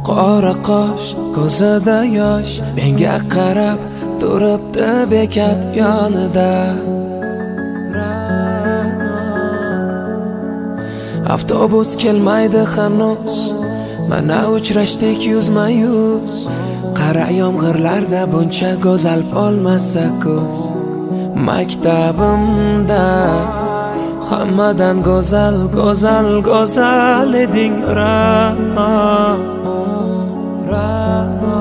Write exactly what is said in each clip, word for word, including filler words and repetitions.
qora qosh, ko'zida yosh, menga qarab turibdi bekat yonida. Avtobus kelmaydi hanuz, mana uchrashdik yuzma yuz. Qara yomg'irlarda buncha go'zal bo'lmasa ko'z. Maktabimda hammadan go'zal, go'zal, go'zal eding Ra'no, Ra'no.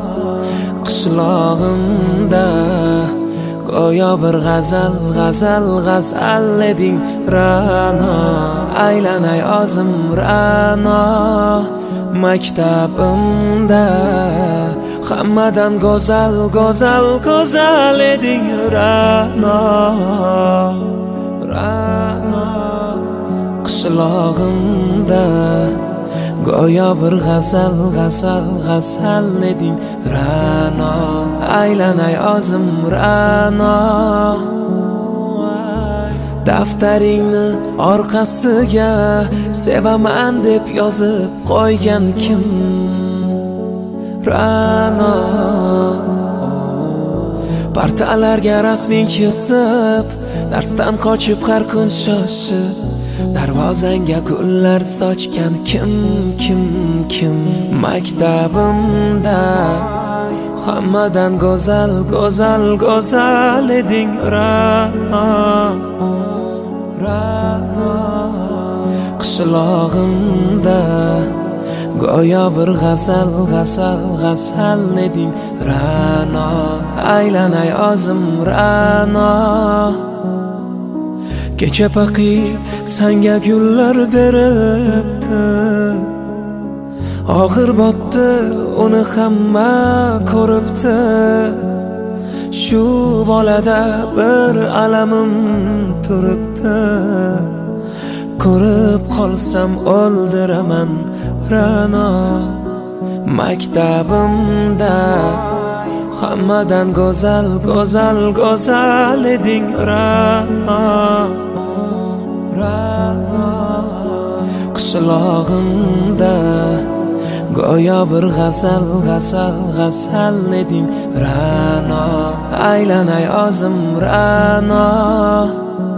Qishlog'imda go'yo bir g'azal, g'azal, g'azal eding Ra'no. Aylanay o'zim Ra'no. Maktabimda hammadan go'zal, go'zal, go'zal eding Ra'no, Ra'no. Qishlog'imda go'yo bir g'azal, g'azal, g'azal eding Ra'no. Aylanay o'zim Ra'no. Daftaringni orqasiga sevaman deb yozib qo'ygan kim? Ra'no. Partalarga rasming chizib, darsdan qochib har kun shoshib, darvozangga gullar sochgan kim, kim, kim? Maktabimda hammadan go'zal, go'zal, go'zal eding Ra'no, Ra'no. Qishlog'imda go'yo bir g'azal, g'azal, g'azal eding Ra'no. Aylanay o'zim Ra'no. Kecha paqi sanga gullar beribdi, og'ir botdi uni hamma ko'ribdi. Shu bolada bir alamim turibdi, ko'rib qolsam o'ldiraman Ra'no. Maktabimda hammadan go'zal, go'zal, go'zal eding Ra'no, Ra'no. Qishlog'imda go'yo bir g'azal, g'azal, g'azal eding Ra'no. Aylanay o'zim Ra'no.